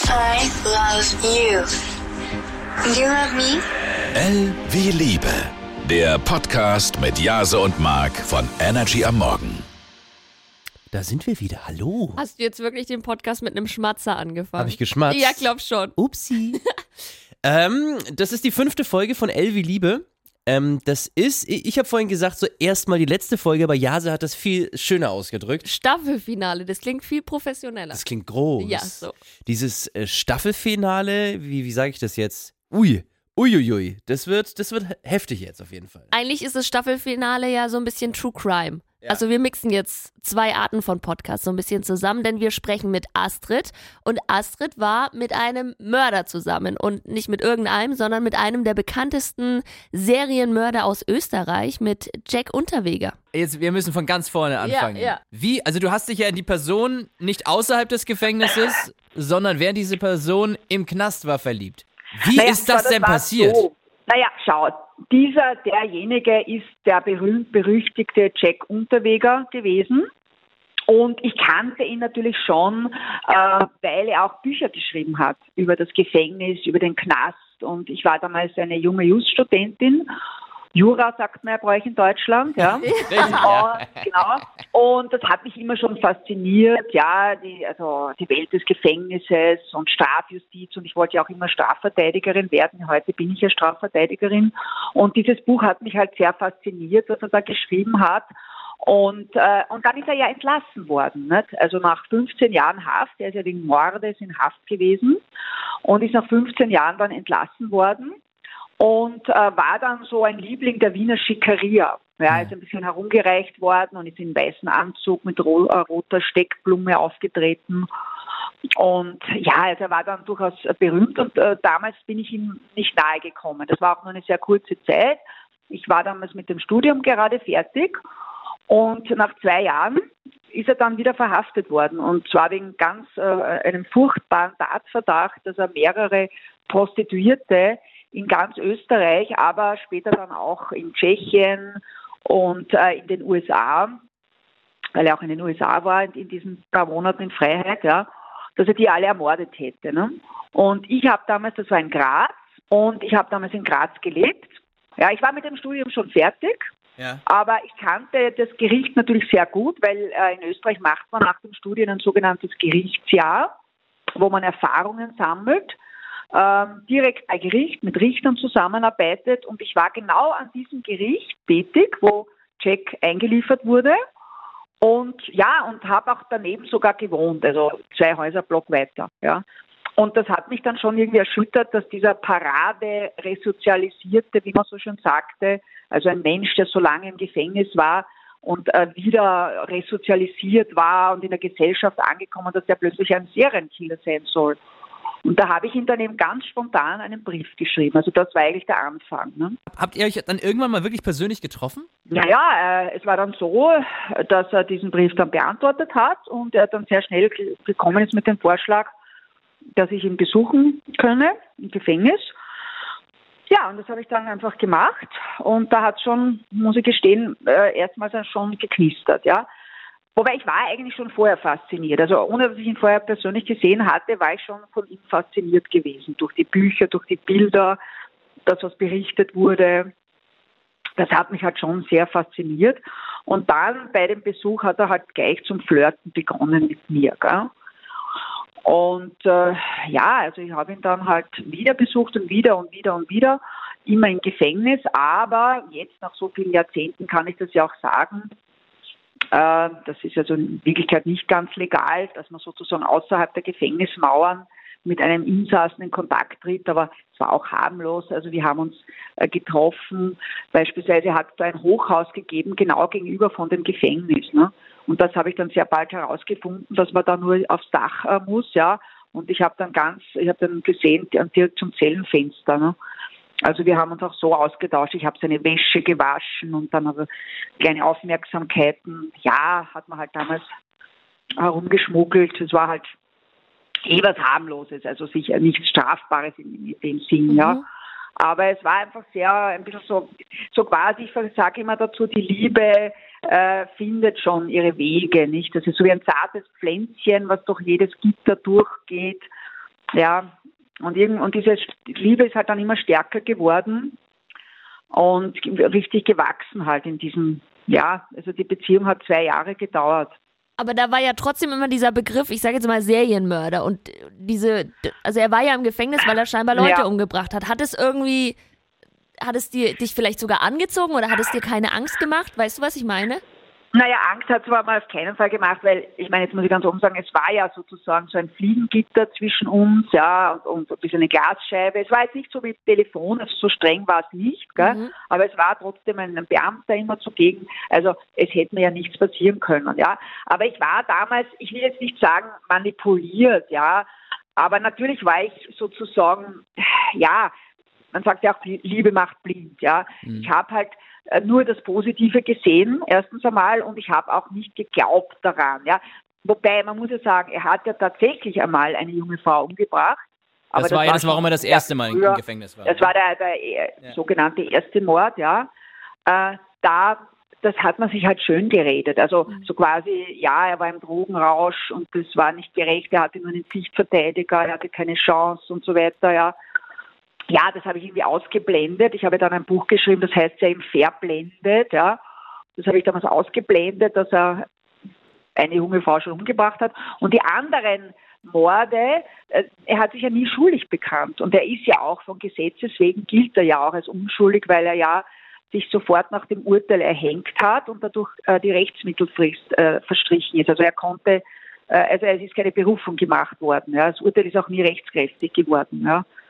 I love you. You love me? L wie Liebe. Der Podcast mit Jase und Mark von Energy am Morgen. Da sind wir wieder. Hallo. Hast du jetzt wirklich den Podcast mit einem Schmatzer angefangen? Habe ich geschmatzt? Ja, glaub schon. Upsi. Das ist die 5. Folge von L wie Liebe. Ich habe vorhin gesagt, so erstmal die letzte Folge, aber Jase hat das viel schöner ausgedrückt. Staffelfinale, das klingt viel professioneller. Das klingt groß. Ja, so. Dieses Staffelfinale, wie sage ich das jetzt? Uiuiui, das wird heftig jetzt auf jeden Fall. Eigentlich ist das Staffelfinale ja so ein bisschen True Crime. Ja. Also wir mixen jetzt 2 Arten von Podcasts so ein bisschen zusammen, denn wir sprechen mit Astrid und Astrid war mit einem Mörder zusammen und nicht mit irgendeinem, sondern mit einem der bekanntesten Serienmörder aus Österreich, mit Jack Unterweger. Jetzt, wir müssen von ganz vorne anfangen. Ja. Wie? Also du hast dich ja in die Person nicht außerhalb des Gefängnisses, sondern während diese Person im Knast war verliebt. Wie ist das denn passiert? So. Naja, schau, derjenige ist der berühmt-berüchtigte Jack Unterweger gewesen. Und ich kannte ihn natürlich schon, weil er auch Bücher geschrieben hat über das Gefängnis, über den Knast. Und ich war damals eine junge Just-Studentin. Jura, sagt man ja bei euch in Deutschland, ja. Genau. Und das hat mich immer schon fasziniert, ja, die Welt des Gefängnisses und Strafjustiz, und ich wollte ja auch immer Strafverteidigerin werden. Heute bin ich ja Strafverteidigerin, und dieses Buch hat mich halt sehr fasziniert, was er da geschrieben hat. Und dann ist er ja entlassen worden, nicht? Also nach 15 Jahren Haft, er ist ja wegen Mordes in Haft gewesen und ist nach 15 Jahren dann entlassen worden. Und war dann so ein Liebling der Wiener Schickeria. Ja, ist ein bisschen herumgereicht worden und ist in weißen Anzug mit roter Steckblume aufgetreten. Und ja, also er war dann durchaus berühmt, und damals bin ich ihm nicht nahe gekommen. Das war auch nur eine sehr kurze Zeit. Ich war damals mit dem Studium gerade fertig, und nach 2 Jahren ist er dann wieder verhaftet worden, und zwar wegen einem furchtbaren Tatverdacht, dass er mehrere Prostituierte in ganz Österreich, aber später dann auch in Tschechien und in den USA, weil er auch in den USA war, in diesen paar Monaten in Freiheit, ja, dass er die alle ermordet hätte. Ne? Und ich habe damals, das war in Graz, und ich habe damals in Graz gelebt. Ja, ich war mit dem Studium schon fertig, aber ich kannte das Gericht natürlich sehr gut, weil in Österreich macht man nach dem Studium ein sogenanntes Gerichtsjahr, wo man Erfahrungen sammelt, direkt bei Gericht mit Richtern zusammenarbeitet, und ich war genau an diesem Gericht tätig, wo Jack eingeliefert wurde, und habe auch daneben sogar gewohnt, also 2 Häuserblock weiter, ja. Und das hat mich dann schon irgendwie erschüttert, dass dieser Parade-Resozialisierte, wie man so schön sagte, also ein Mensch, der so lange im Gefängnis war und wieder resozialisiert war und in der Gesellschaft angekommen, dass er plötzlich ein Serienkiller sein soll. Und da habe ich ihm dann eben ganz spontan einen Brief geschrieben. Also das war eigentlich der Anfang. Ne? Habt ihr euch dann irgendwann mal wirklich persönlich getroffen? Naja, es war dann so, dass er diesen Brief dann beantwortet hat, und er dann sehr schnell gekommen ist mit dem Vorschlag, dass ich ihn besuchen könne im Gefängnis. Ja, und das habe ich dann einfach gemacht, und da hat schon, muss ich gestehen, erstmals schon geknistert, ja. Wobei ich war eigentlich schon vorher fasziniert. Also ohne, dass ich ihn vorher persönlich gesehen hatte, war ich schon von ihm fasziniert gewesen. Durch die Bücher, durch die Bilder, das, was berichtet wurde. Das hat mich halt schon sehr fasziniert. Und dann bei dem Besuch hat er halt gleich zum Flirten begonnen mit mir. Gell? Und also ich habe ihn dann halt wieder besucht und wieder und wieder und wieder, immer im Gefängnis. Aber jetzt nach so vielen Jahrzehnten kann ich das ja auch sagen, das ist also in Wirklichkeit nicht ganz legal, dass man sozusagen außerhalb der Gefängnismauern mit einem Insassen in Kontakt tritt, aber es war auch harmlos. Also wir haben uns getroffen, beispielsweise hat es ein Hochhaus gegeben, genau gegenüber von dem Gefängnis. Ne? Und das habe ich dann sehr bald herausgefunden, dass man da nur aufs Dach muss, ja. Und ich habe dann gesehen, direkt zum Zellenfenster, ne? Also wir haben uns auch so ausgetauscht. Ich habe seine Wäsche gewaschen und dann aber kleine Aufmerksamkeiten. Ja, hat man halt damals herumgeschmuggelt. Es war halt was harmloses, also sicher nichts Strafbares in dem Sinn, ja. Aber es war einfach ein bisschen so quasi, ich sage immer dazu, die Liebe findet schon ihre Wege, nicht? Das ist so wie ein zartes Pflänzchen, was durch jedes Gitter durchgeht. Ja, und diese Liebe ist halt dann immer stärker geworden und richtig gewachsen halt in diesem, also die Beziehung hat 2 Jahre gedauert. Aber da war ja trotzdem immer dieser Begriff, ich sage jetzt mal Serienmörder und also er war ja im Gefängnis, weil er scheinbar Leute umgebracht hat. Hat es dich vielleicht sogar angezogen oder hat es dir keine Angst gemacht? Weißt du, was ich meine? Naja, Angst hat es aber mal auf keinen Fall gemacht, weil, ich meine, jetzt muss ich ganz offen sagen, es war ja sozusagen so ein Fliegengitter zwischen uns, und ein bisschen eine Glasscheibe. Es war jetzt nicht so wie Telefon, also so streng war es nicht, gell? Aber es war trotzdem ein Beamter immer zugegen, also es hätte mir ja nichts passieren können, ja. Aber ich war damals, ich will jetzt nicht sagen manipuliert, aber natürlich war ich sozusagen, man sagt ja auch, Liebe macht blind, Ich habe halt nur das Positive gesehen, erstens einmal, und ich habe auch nicht geglaubt daran, Wobei, man muss ja sagen, er hat ja tatsächlich einmal eine junge Frau umgebracht. Aber das war ja das, warum er das erste Mal im Gefängnis war. Das war der sogenannte erste Mord, das hat man sich halt schön geredet. Also so quasi, er war im Drogenrausch und das war nicht gerecht, er hatte nur einen Pflichtverteidiger, er hatte keine Chance und so weiter, Ja, das habe ich irgendwie ausgeblendet. Ich habe dann ein Buch geschrieben, das heißt ja eben Verblendet, Das habe ich damals ausgeblendet, dass er eine junge Frau schon umgebracht hat. Und die anderen Morde, er hat sich ja nie schuldig bekannt. Und er ist ja auch von Gesetzes wegen, gilt er ja auch als unschuldig, weil er sich sofort nach dem Urteil erhängt hat und dadurch die Rechtsmittelfrist verstrichen ist. Also es ist keine Berufung gemacht worden. Das Urteil ist auch nie rechtskräftig geworden.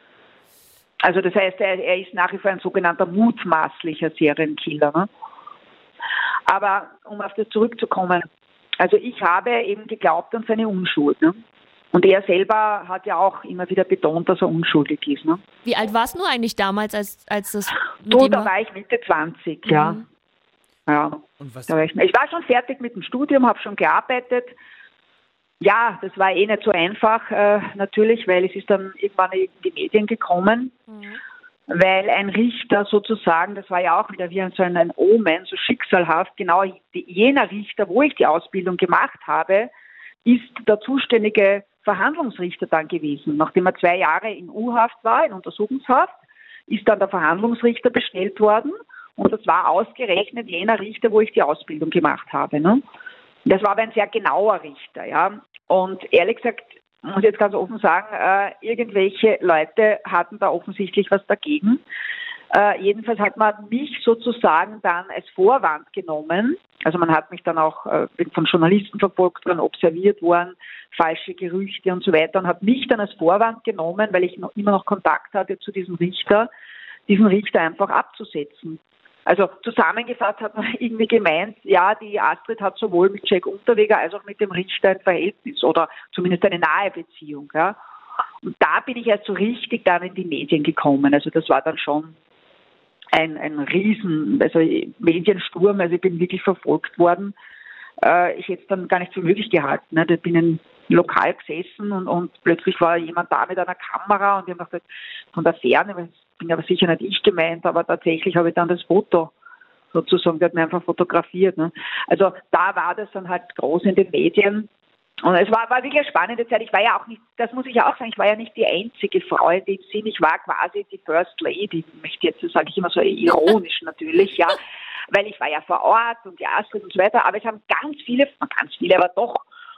Also das heißt, er ist nach wie vor ein sogenannter mutmaßlicher Serienkiller. Ne? Aber um auf das zurückzukommen, also ich habe eben geglaubt an seine Unschuld. Ne? Und er selber hat ja auch immer wieder betont, dass er unschuldig ist. Ne? Wie alt warst du eigentlich damals, als das da war ich Mitte 20, Ja. Und was? Ich war schon fertig mit dem Studium, habe schon gearbeitet. Ja, das war nicht so einfach natürlich, weil es ist dann irgendwann in die Medien gekommen, weil ein Richter sozusagen, das war ja auch wieder wie so ein Omen, so schicksalhaft, genau jener Richter, wo ich die Ausbildung gemacht habe, ist der zuständige Verhandlungsrichter dann gewesen. Nachdem er 2 Jahre in U-Haft war, in Untersuchungshaft, ist dann der Verhandlungsrichter bestellt worden und das war ausgerechnet jener Richter, wo ich die Ausbildung gemacht habe. Ne? Das war aber ein sehr genauer Richter, Und ehrlich gesagt, muss ich jetzt ganz offen sagen, irgendwelche Leute hatten da offensichtlich was dagegen. Jedenfalls hat man mich sozusagen dann als Vorwand genommen. Also man hat mich dann auch von Journalisten verfolgt, dann observiert worden, falsche Gerüchte und so weiter und hat mich dann als Vorwand genommen, weil ich immer noch Kontakt hatte zu diesem Richter, diesen Richter einfach abzusetzen. Also zusammengefasst hat man irgendwie gemeint, die Astrid hat sowohl mit Jack Unterweger als auch mit dem Richter ein Verhältnis oder zumindest eine nahe Beziehung. Und da bin ich erst so richtig dann in die Medien gekommen. Also das war dann schon ein Riesen, also Mediensturm, also ich bin wirklich verfolgt worden. Ich hätte es dann gar nicht für möglich gehalten. Ne? Ich bin in Lokal gesessen und plötzlich war jemand da mit einer Kamera und ich habe gedacht, von der Ferne, bin aber sicher nicht ich gemeint, aber tatsächlich habe ich dann das Foto sozusagen, der hat mir einfach fotografiert. Ne? Also da war das dann halt groß in den Medien und es war wirklich eine spannende Zeit. Ich war ja auch nicht, das muss ich ja auch sagen, ich war ja nicht die einzige Frau in dem Sinn, ich war quasi die First Lady, möchte jetzt, das sage ich immer so ironisch natürlich, weil ich war ja vor Ort und die Astrid und so weiter, aber es haben ganz viele, aber doch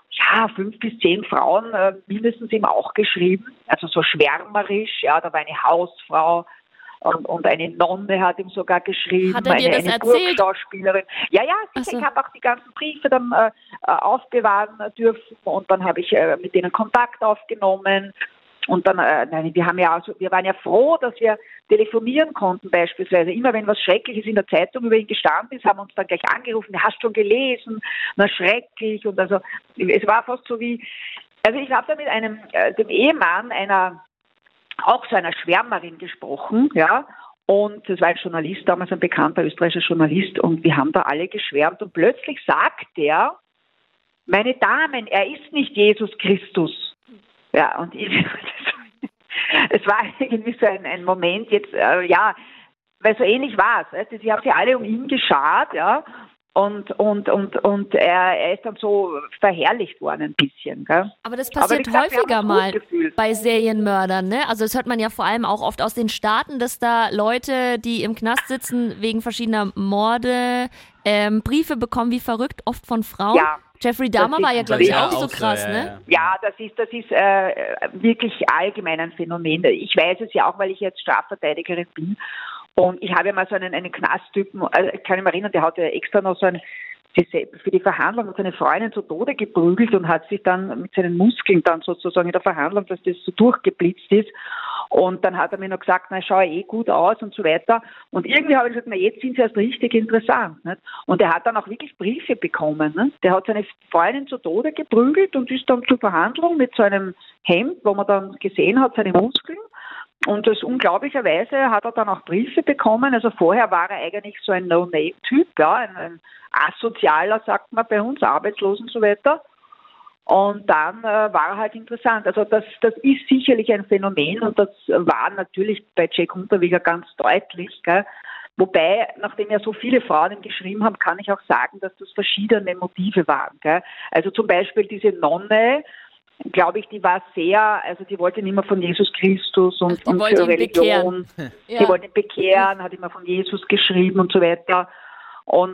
5 bis 10 Frauen mindestens eben auch geschrieben, also so schwärmerisch, da war eine Hausfrau und eine Nonne hat ihm sogar geschrieben, hat er dir das eine erzählt? Burgschauspielerin. Ja, sicher, So. Ich habe auch die ganzen Briefe dann aufbewahren dürfen und dann habe ich mit denen Kontakt aufgenommen. Und dann, wir waren ja froh, dass wir telefonieren konnten beispielsweise. Immer wenn was Schreckliches in der Zeitung über ihn gestanden ist, haben wir uns dann gleich angerufen, hast schon gelesen, na schrecklich. Und also es war fast so wie, also ich habe da mit dem Ehemann auch so einer Schwärmerin gesprochen, und das war ein Journalist, damals ein bekannter österreichischer Journalist, und wir haben da alle geschwärmt und plötzlich sagt er, meine Damen, er ist nicht Jesus Christus. Ja, und es war irgendwie so ein Moment jetzt, weil so ähnlich war es. Sie haben sich alle um ihn geschart, Und er ist dann so verherrlicht worden ein bisschen. Gell? Aber das passiert häufiger mal bei Serienmördern, ne? Also das hört man ja vor allem auch oft aus den Staaten, dass da Leute, die im Knast sitzen wegen verschiedener Morde, Briefe bekommen wie verrückt, oft von Frauen. Ja. Jeffrey Dahmer war ja, glaube ich, auch so krass, ne? Ja, das ist wirklich allgemein ein Phänomen. Ich weiß es ja auch, weil ich jetzt Strafverteidigerin bin. Und ich habe ja mal so einen Knasttypen, ich kann mich erinnern, der hat ja extra noch für die Verhandlung mit seiner Freundin zu Tode geprügelt und hat sich dann mit seinen Muskeln dann sozusagen in der Verhandlung, dass das so durchgeblitzt ist. Und dann hat er mir noch gesagt, na, ich schaue gut aus und so weiter. Und irgendwie habe ich gesagt, na, jetzt sind sie erst richtig interessant. Nicht? Und er hat dann auch wirklich Briefe bekommen. Nicht? Der hat seine Freundin zu Tode geprügelt und ist dann zur Verhandlung mit so einem Hemd, wo man dann gesehen hat, seine Muskeln. Und das unglaublicherweise hat er dann auch Briefe bekommen. Also vorher war er eigentlich so ein No-Name-Typ, ja, ein Asozialer, sagt man bei uns, arbeitslos und so weiter. Und dann war er halt interessant. Also das ist sicherlich ein Phänomen und das war natürlich bei Jack Unterweger ganz deutlich. Gell? Wobei, nachdem ja so viele Frauen ihm geschrieben haben, kann ich auch sagen, dass das verschiedene Motive waren. Gell? Also zum Beispiel diese Nonne, glaube ich, die war die wollte nicht mehr von Jesus Christus und für Religion. Ja. Die wollte ihn bekehren, hat immer von Jesus geschrieben und so weiter. Und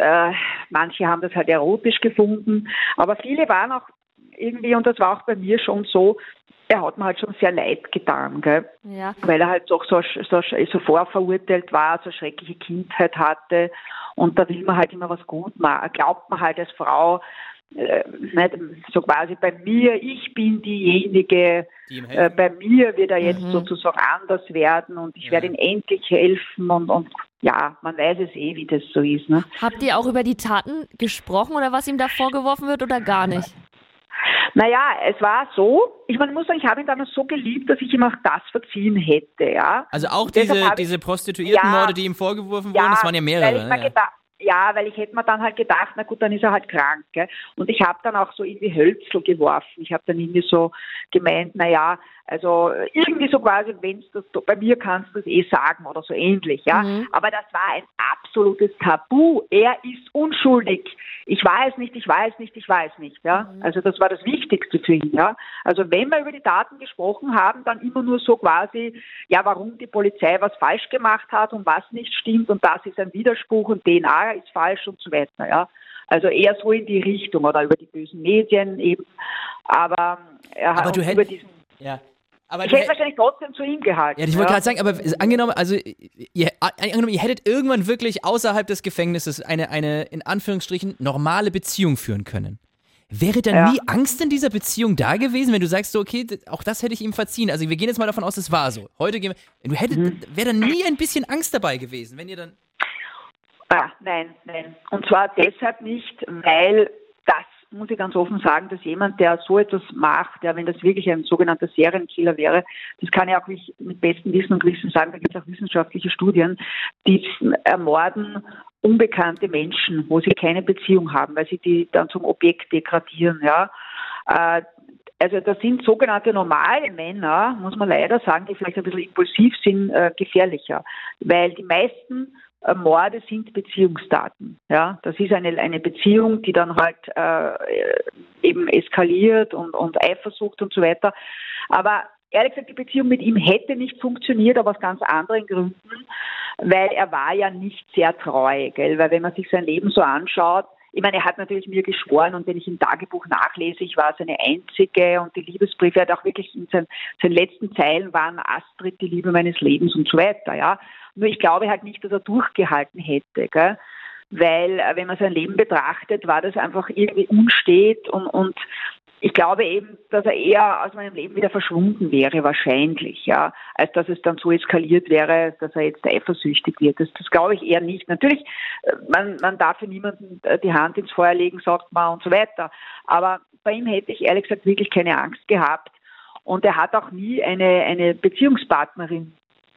manche haben das halt erotisch gefunden. Aber viele waren auch irgendwie, und das war auch bei mir schon so, er hat mir halt schon sehr leid getan, gell? Ja. Weil er halt doch so vorverurteilt war, so eine schreckliche Kindheit hatte. Und da will man halt immer was gut machen. Glaubt man halt als Frau, nicht so quasi bei mir, ich bin diejenige, bei mir wird er jetzt sozusagen anders werden und ich werde ihm endlich helfen und ja, man weiß es wie das so ist. Ne? Habt ihr auch über die Taten gesprochen oder was ihm da vorgeworfen wird oder gar nicht? Naja, es war so, ich muss sagen, ich habe ihn damals so geliebt, dass ich ihm auch das verziehen hätte. Ja? Also auch diese Prostituiertenmorde, die ihm vorgeworfen wurden, das waren ja mehrere. Weil ich hätte mir dann halt gedacht, na gut, dann ist er halt krank. Gell? Und ich habe dann auch so irgendwie Hölzl geworfen. Ich habe dann irgendwie so gemeint, naja, also irgendwie so quasi, bei mir kannst du es sagen oder so ähnlich. Ja. Aber das war ein absolutes Tabu. Er ist unschuldig. Ich weiß nicht. Ja. Also das war das Wichtigste für ihn. Ja. Also wenn wir über die Taten gesprochen haben, dann immer nur so quasi, ja, warum die Polizei was falsch gemacht hat und was nicht stimmt und das ist ein Widerspruch und DNA ist falsch und so weiter. Ja. Also eher so in die Richtung oder über die bösen Medien eben. Aber er hat über diesen... Ja. Aber ich hätte wahrscheinlich trotzdem zu ihm gehalten. Ja, ich wollte gerade sagen, aber angenommen, ihr hättet irgendwann wirklich außerhalb des Gefängnisses eine in Anführungsstrichen normale Beziehung führen können. Wäre dann nie Angst in dieser Beziehung da gewesen, wenn du sagst, so, okay, auch das hätte ich ihm verziehen. Also wir gehen jetzt mal davon aus, es war so. Heute wäre dann nie ein bisschen Angst dabei gewesen, wenn ihr dann... Nein. Und zwar deshalb nicht, weil das, muss ich ganz offen sagen, dass jemand, der so etwas macht, wenn das wirklich ein sogenannter Serienkiller wäre, das kann ich auch nicht mit bestem Wissen und Gewissen sagen, da gibt es auch wissenschaftliche Studien, die ermorden unbekannte Menschen, wo sie keine Beziehung haben, weil sie die dann zum Objekt degradieren, ja. Also das sind sogenannte normale Männer, muss man leider sagen, die vielleicht ein bisschen impulsiv sind, gefährlicher, weil die meisten Morde sind Beziehungsdaten. Ja, das ist eine Beziehung, die dann halt eben eskaliert und Eifersucht und so weiter. Aber ehrlich gesagt, die Beziehung mit ihm hätte nicht funktioniert, aber aus ganz anderen Gründen, weil er war ja nicht sehr treu, gell? Weil wenn man sich sein Leben so anschaut, ich meine, er hat natürlich mir geschworen und wenn ich im Tagebuch nachlese, ich war seine einzige und die Liebesbriefe, er hat auch wirklich in seinen letzten Zeilen waren Astrid, die Liebe meines Lebens und so weiter, ja. Nur ich glaube halt nicht, dass er durchgehalten hätte, gell? Weil, wenn man sein Leben betrachtet, war das einfach irgendwie unstet und ich glaube eben, dass er eher aus meinem Leben wieder verschwunden wäre, wahrscheinlich, ja, als dass es dann so eskaliert wäre, dass er jetzt eifersüchtig wird. Das glaube ich eher nicht. Natürlich, man darf für niemanden die Hand ins Feuer legen, sagt man und so weiter. Aber bei ihm hätte ich ehrlich gesagt wirklich keine Angst gehabt. Und er hat auch nie eine Beziehungspartnerin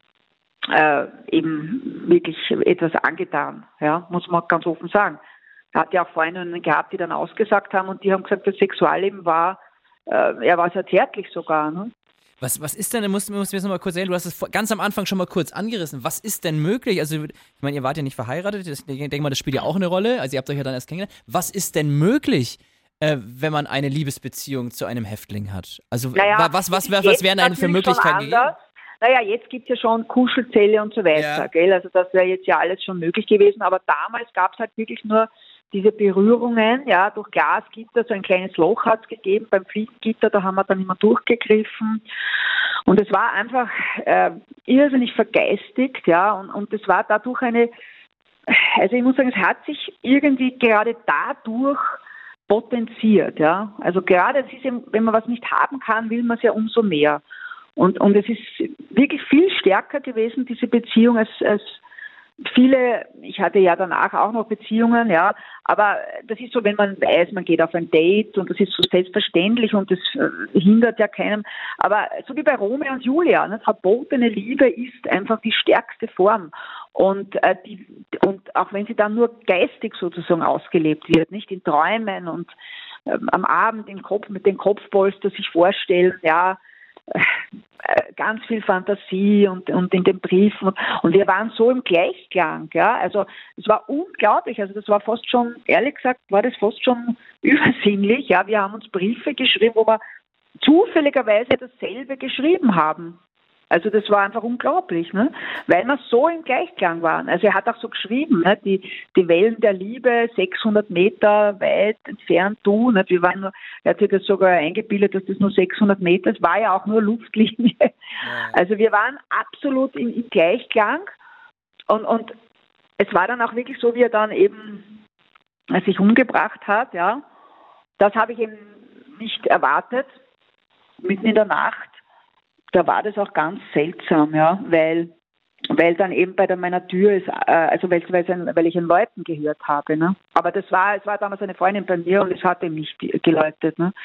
eben wirklich etwas angetan, ja, muss man ganz offen sagen. Er hat ja auch Freundinnen gehabt, die dann ausgesagt haben und die haben gesagt, das Sexualleben war, er war sehr zärtlich sogar. Ne? Was ist denn, musst du mir jetzt noch mal kurz erzählen, du hast es ganz am Anfang schon mal kurz angerissen. Was ist denn möglich? Also, ich meine, ihr wart ja nicht verheiratet, ich denke mal, das spielt ja auch eine Rolle. Also, ihr habt euch ja dann erst kennengelernt. Was ist denn möglich, wenn man eine Liebesbeziehung zu einem Häftling hat? Also, was wären denn für Möglichkeiten gegeben? Naja, jetzt gibt es ja schon Kuschelzelle und so weiter, gell? Also das wäre jetzt ja alles schon möglich gewesen, aber damals gab es halt wirklich nur diese Berührungen, ja, durch Glasgitter, so ein kleines Loch hat es gegeben beim Fliegengitter, da haben wir dann immer durchgegriffen und es war einfach irrsinnig vergeistigt, ja, und es war dadurch also ich muss sagen, es hat sich irgendwie gerade dadurch potenziert, ja, also gerade, es ist eben, wenn man was nicht haben kann, will man es ja umso mehr. Und es ist wirklich viel stärker gewesen, diese Beziehung, als viele, ich hatte ja danach auch noch Beziehungen, ja, aber das ist so, wenn man weiß, man geht auf ein Date und das ist so selbstverständlich und das hindert ja keinem, aber so wie bei Romeo und Julia, ne, verbotene Liebe ist einfach die stärkste Form und auch wenn sie dann nur geistig sozusagen ausgelebt wird, nicht in Träumen und am Abend mit den Kopfpolster sich vorstellen, ja, ganz viel Fantasie und in den Briefen und wir waren so im Gleichklang, ja, also es war unglaublich, also das war fast schon, ehrlich gesagt, war das fast schon übersinnlich, ja, wir haben uns Briefe geschrieben, wo wir zufälligerweise dasselbe geschrieben haben. Also das war einfach unglaublich, ne? Weil wir so im Gleichklang waren. Also er hat auch so geschrieben, ne? Die Wellen der Liebe, 600 Meter weit entfernt du. Ne? Er hat sich das sogar eingebildet, dass das nur 600 Meter ist. War ja auch nur Luftlinie. Ja. Also wir waren absolut im Gleichklang. Und es war dann auch wirklich so, wie er dann eben sich umgebracht hat. Ja, das habe ich eben nicht erwartet, mitten in der Nacht. Da war das auch ganz seltsam, ja, weil dann eben bei meiner Tür ist, also weil ich ein Läuten gehört habe, ne. Aber es war damals eine Freundin bei mir und es hat ihm nicht geläutet, ne.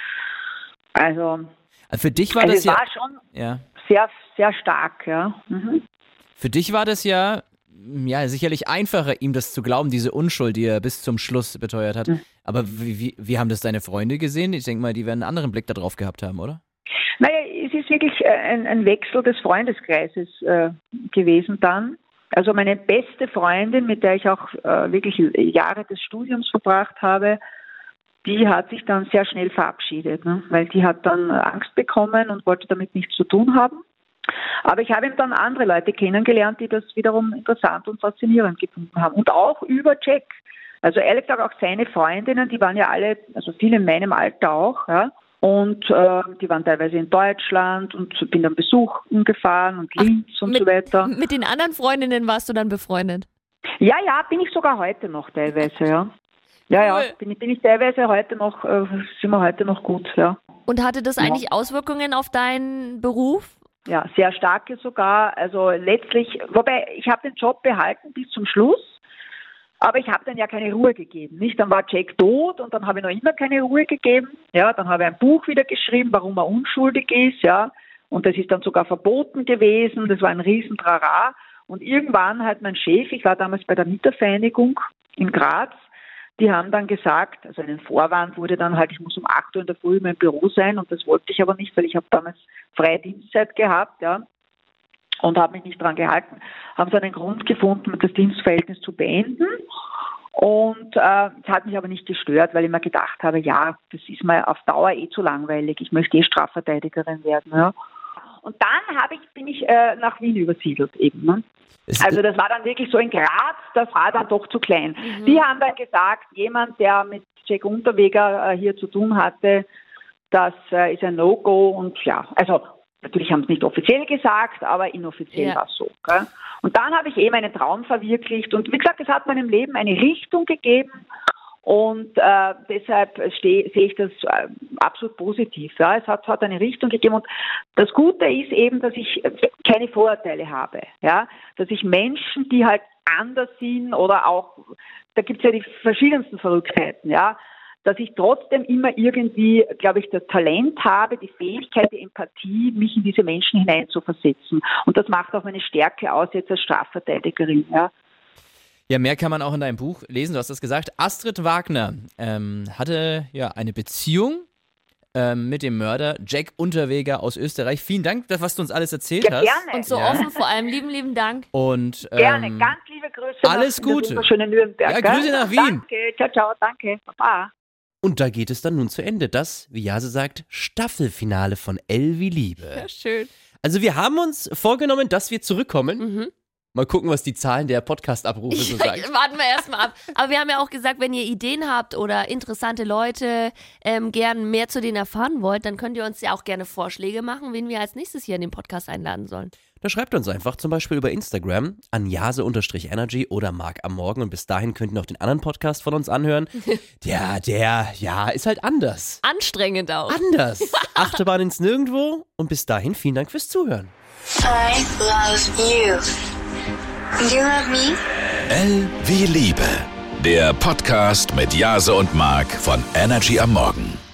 Also für dich war das war schon sehr, sehr stark, ja. Mhm. Für dich war das ja sicherlich einfacher, ihm das zu glauben, diese Unschuld, die er bis zum Schluss beteuert hat. Mhm. Aber wie haben das deine Freunde gesehen? Ich denke mal, die werden einen anderen Blick darauf gehabt haben, oder? Naja, es ist wirklich ein Wechsel des Freundeskreises gewesen dann. Also meine beste Freundin, mit der ich auch wirklich Jahre des Studiums verbracht habe, die hat sich dann sehr schnell verabschiedet, ne? Weil die hat dann Angst bekommen und wollte damit nichts zu tun haben. Aber ich habe eben dann andere Leute kennengelernt, die das wiederum interessant und faszinierend gefunden haben. Und auch über Jack. Also ehrlich gesagt auch seine Freundinnen, die waren ja alle, also viele in meinem Alter auch, ja. Und die waren teilweise in Deutschland und bin dann besuchen gefahren und Linz und so weiter. Mit den anderen Freundinnen warst du dann befreundet? Ja, bin ich sogar heute noch teilweise, ja. Ja, bin ich teilweise heute noch, sind wir heute noch gut, ja. Und hatte das eigentlich Auswirkungen auf deinen Beruf? Ja, sehr starke sogar. Also letztlich, wobei ich habe den Job behalten bis zum Schluss. Aber ich habe dann ja keine Ruhe gegeben, nicht? Dann war Jack tot und dann habe ich noch immer keine Ruhe gegeben. Ja, dann habe ich ein Buch wieder geschrieben, warum er unschuldig ist, ja. Und das ist dann sogar verboten gewesen. Das war ein Riesentrara. Und irgendwann halt mein Chef, ich war damals bei der Mietervereinigung in Graz, die haben dann gesagt, also einen Vorwand wurde dann halt, ich muss um 8 Uhr in der Früh in meinem Büro sein und das wollte ich aber nicht, weil ich habe damals freie Dienstzeit gehabt, ja. Und habe mich nicht dran gehalten, haben sie einen Grund gefunden, das Dienstverhältnis zu beenden. Und es hat mich aber nicht gestört, weil ich mir gedacht habe, ja, das ist mir auf Dauer zu langweilig. Ich möchte Strafverteidigerin werden. Ja. Und dann bin ich nach Wien übersiedelt eben. Ne? Also das war dann wirklich so in Graz, das war dann doch zu klein. Mhm. Die haben dann gesagt, jemand, der mit Jack Unterweger hier zu tun hatte, das ist ein No-Go und ja, also natürlich haben sie nicht offiziell gesagt, aber inoffiziell war es so. Gell? Und dann habe ich eben einen Traum verwirklicht und wie gesagt, es hat meinem Leben eine Richtung gegeben und deshalb sehe ich das absolut positiv. Ja? Es hat eine Richtung gegeben und das Gute ist eben, dass ich keine Vorurteile habe. Ja? Dass ich Menschen, die halt anders sind oder auch, da gibt es ja die verschiedensten Verrücktheiten, ja, dass ich trotzdem immer irgendwie, glaube ich, das Talent habe, die Fähigkeit, die Empathie, mich in diese Menschen hineinzuversetzen. Und das macht auch meine Stärke aus jetzt als Strafverteidigerin. Ja. Ja, mehr kann man auch in deinem Buch lesen, du hast das gesagt. Astrid Wagner hatte ja eine Beziehung mit dem Mörder Jack Unterweger aus Österreich. Vielen Dank, was du uns alles erzählt hast. Gerne. Und so offen vor allem. Lieben Dank. Und, Gerne, ganz liebe Grüße. Alles Gute. Schönen Nürnberg. Ja, Grüße nach Wien. Danke, ciao, danke. Baba. Und da geht es dann nun zu Ende. Das, wie Jase sagt, Staffelfinale von L wie Liebe. Ja, schön. Also wir haben uns vorgenommen, dass wir zurückkommen. Mal gucken, was die Zahlen der Podcast-Abrufe so sagen. Warten wir erstmal ab. Aber wir haben ja auch gesagt, wenn ihr Ideen habt oder interessante Leute gern mehr zu denen erfahren wollt, dann könnt ihr uns ja auch gerne Vorschläge machen, wen wir als nächstes hier in den Podcast einladen sollen. Da schreibt uns einfach zum Beispiel über Instagram an Jase_Energy oder Marc am Morgen. Und bis dahin könnt ihr noch den anderen Podcast von uns anhören. Der ist halt anders. Anstrengend auch. Anders. Achterbahn ins Nirgendwo. Und bis dahin vielen Dank fürs Zuhören. I love you. And you love me? L wie Liebe. Der Podcast mit Jase und Marc von Energy am Morgen.